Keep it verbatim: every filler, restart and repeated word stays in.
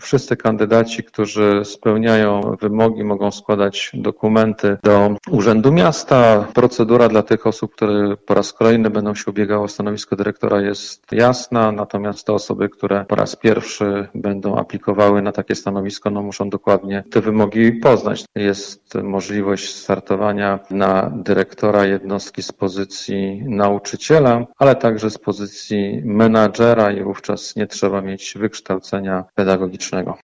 Wszyscy kandydaci, którzy spełniają wymogi, mogą składać dokumenty do Urzędu Miasta. Procedura dla tych osób, które po raz kolejny będą się ubiegały o stanowisko dyrektora, jest jasna, natomiast te osoby, które po raz pierwszy będą aplikowały na takie stanowisko, no muszą dokładnie te wymogi poznać. Jest możliwość startowania na dyrektora jednostki z pozycji nauczyciela, ale także z pozycji menadżera i wówczas nie trzeba mieć wykształcenia pedagogicznego.